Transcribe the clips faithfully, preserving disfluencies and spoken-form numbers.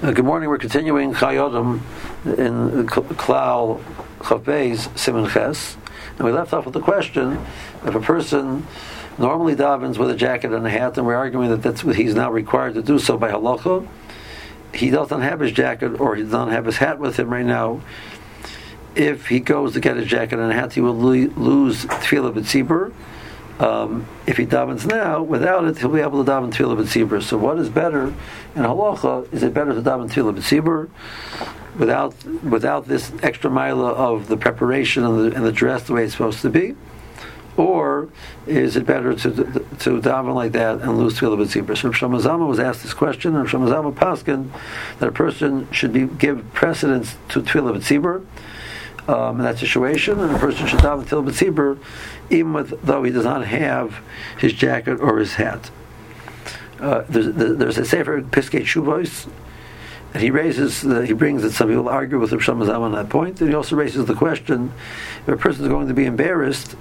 Uh, good morning. We're continuing Chayodam in Klal Chavbeis Siman Ches, and we left off with the question: if a person normally davens with a jacket and a hat, and we're arguing that that's what he's now required to do so by halacha, he doesn't have his jacket or he doesn't have his hat with him right now. If he goes to get his jacket and a hat, he will lo- lose tefillah b'tzibur. Um, if he davens now, without it, he'll be able to daven tefillah b'tzibur. So what is better in halacha? Is it better to daven tefillah b'tzibur without without this extra mile of the preparation and the, and the dress the way it's supposed to be? Or is it better to to daven like that and lose tefillah b'tzibur? So Rav Shlomo Zalman was asked this question, and Rav Shlomo Zalman paskin that a person should be give precedence to tefillah b'tzibur um, in that situation, and a person should daven tefillah b'tzibur even with, though he does not have his jacket or his hat. Uh, there's, there's a sefer Piskei Shuvos, and he raises, the, he brings that some people argue with Rav Shlomo Zalman on that point, and he also raises the question: if a person is going to be embarrassed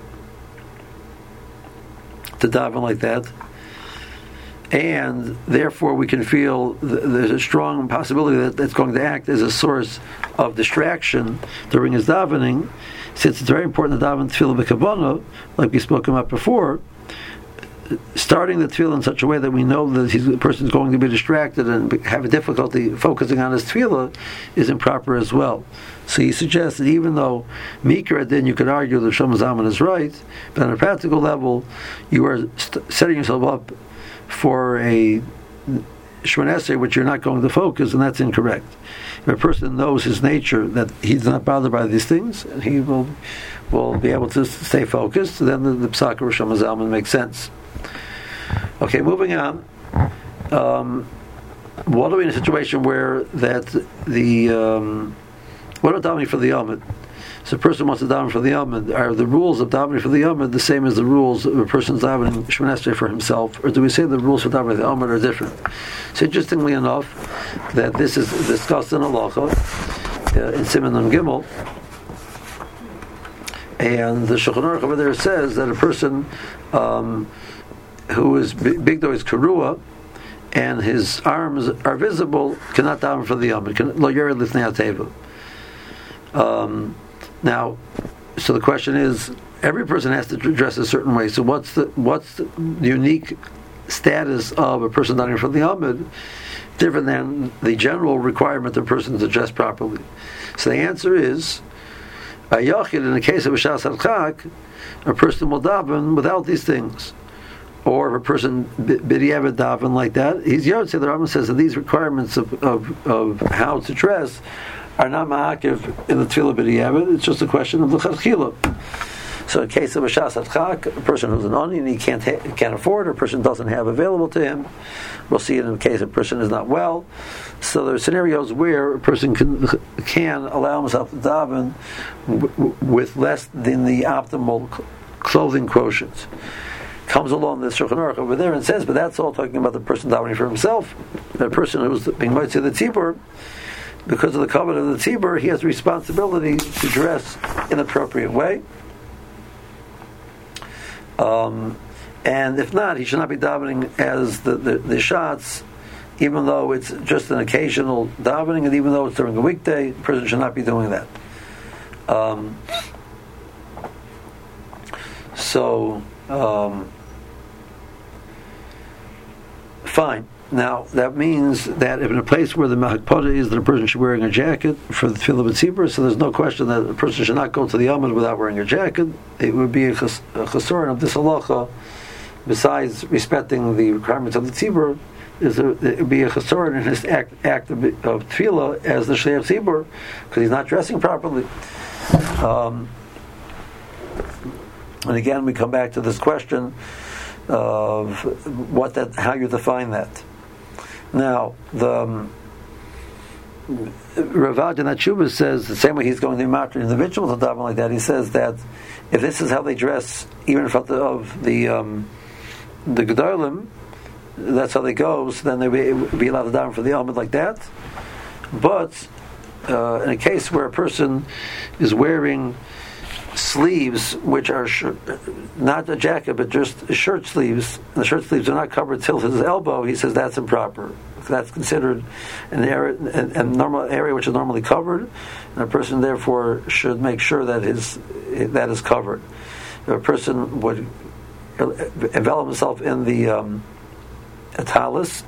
to daven like that, and therefore we can feel th- there's a strong possibility that that's going to act as a source of distraction during his davening, since it's very important to daven tefillah b'kavanah, like we spoke about before, starting the tefillah in such a way that we know that he's, the person is going to be distracted and have a difficulty focusing on his tefillah is improper as well. So he suggests that even though Mikra then you could argue that Shlomo Zalman is right, but on a practical level, you are st- setting yourself up for a Shemon Esrei which you're not going to focus, and that's incorrect. If a person knows his nature, that he's not bothered by these things, and he will will be able to stay focused, then the, the Psak of Rav Shlomo Zalman makes sense. Okay, moving on. Um, what are we in a situation where that the um, what are davening for the Yomid? So a person wants to daven for the Yomid. Are the rules of davening for the Yomid the same as the rules of a person's davening Shemon Esrei for himself, or do we say the rules for davening for the Yomid are different? So interestingly enough, that this is discussed in Halacha uh, in Siman Nun Gimel, and the Shulchan Aruch over there says that a person um, who is bigdo is karua and his arms are visible cannot daven for the Yomid. Lo yered lifnei hateva. Um, now, so the question is, every person has to dress a certain way. So what's the what's the unique status of a person davening for the Yomid different than the general requirement of a person to dress properly? So the answer is, a yachid, in the case of a shas al-chak, a person will daven without these things. Or if a person b'diavad daven like that, he's yotze. The Rambam says that these requirements of, of, of how to dress are not ma'akiv in the tefillah b'diavad. It's just a question of l'chadchila. So in case of a shas adchak, a person who's an oni and he can't ha- can't afford, or a person doesn't have available to him, we'll see it in the case a person is not well. So there are scenarios where a person can can allow himself to daven w- with less than the optimal clothing quotient. Comes along the Shulchan Aruch over there and says, but that's all talking about the person davening for himself. The person who's being mitzvah the tzibur, because of the covenant of the tzibur, he has the responsibility to dress in an appropriate way. Um, and if not, he should not be davening as the, the, the shots, even though it's just an occasional davening, and even though it's during a weekday, the person should not be doing that. Um, so, um, fine. Now, that means that if in a place where the mahakpada is that a person should be wearing a jacket for the tefillah b'tzibur, so there's no question that a person should not go to the Yomid without wearing a jacket, it would be a chesuron of this halacha, besides respecting the requirements of the tzibur, is a, it would be a chesuron in his act, act of, of tefillah as the shliach tzibur, because he's not dressing properly. Um, and again, we come back to this question of what that, how you define that. Now, the um, Ravad in Atshuva says the same way he's going to match an individual to daven like that. He says that if this is how they dress, even in front of the um, the gedolim, that's how they go. So then they would be allowed to daven for the Yomid like that. But uh, in a case where a person is wearing sleeves, which are sh- not a jacket, but just shirt sleeves, and the shirt sleeves are not covered till his elbow, he says that's improper. That's considered an area, a, a normal area which is normally covered, and a person therefore should make sure that his that is covered. If a person would envelop himself in the um, a talus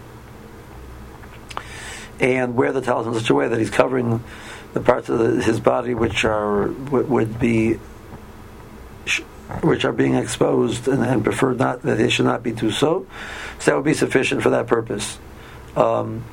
and wear the talus in such a way that he's covering the parts of the, his body which are would be which are being exposed, and, and preferred not that they should not be too so. So that would be sufficient for that purpose. Um,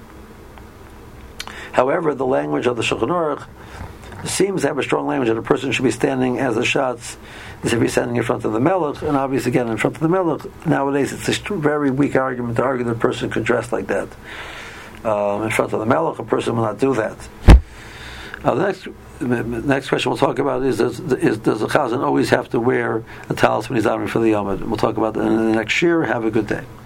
however, the language of the Shulchan Aruch seems to have a strong language that a person should be standing as the shots as if he's standing in front of the Melech, and obviously again in front of the Melech. Nowadays it's a very weak argument to argue that a person could dress like that. Um, in front of the Melech, a person will not do that. Uh, the next the next question we'll talk about is does, is, does the Chazan always have to wear a talis when he's davening for the Yom? We'll talk about that in the next year. Have a good day.